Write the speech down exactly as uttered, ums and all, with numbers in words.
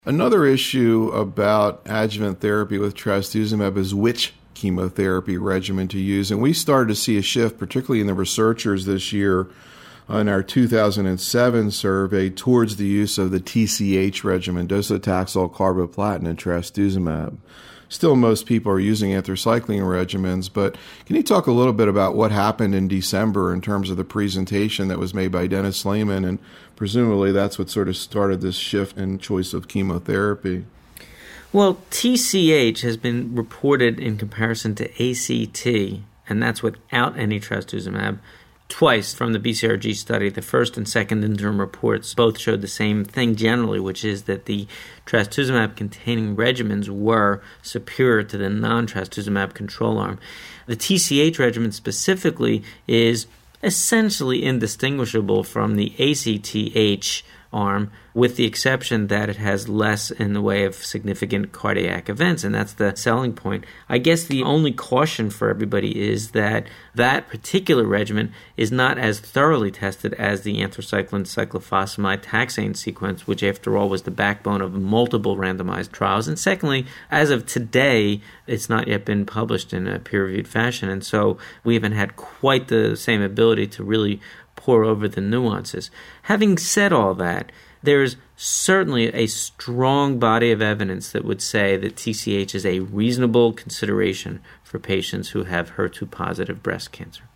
Another issue about adjuvant therapy with trastuzumab is which chemotherapy regimen to use. And we started to see a shift, particularly in the researchers this year, in our two thousand seven survey towards the use of the T C H regimen, docetaxel, carboplatin, and trastuzumab. Still, most people are using anthracycline regimens, but can you talk a little bit about what happened in December in terms of the presentation that was made by Dennis Lehman, and presumably that's what sort of started this shift in choice of chemotherapy? Well, T C H has been reported in comparison to A C T, and that's without any trastuzumab, twice from the B C R G study. The first and second interim reports both showed the same thing generally, which is that the trastuzumab-containing regimens were superior to the non-trastuzumab control arm. The T C H regimen specifically is essentially indistinguishable from the A C T H arm, with the exception that it has less in the way of significant cardiac events, and that's the selling point. I guess the only caution for everybody is that that particular regimen is not as thoroughly tested as the anthracycline cyclophosphamide taxane sequence, which after all was the backbone of multiple randomized trials. And secondly, as of today, it's not yet been published in a peer-reviewed fashion, and so we haven't had quite the same ability to really pour over the nuances. Having said all that, there's certainly a strong body of evidence that would say that T C H is a reasonable consideration for patients who have H E R two positive breast cancer.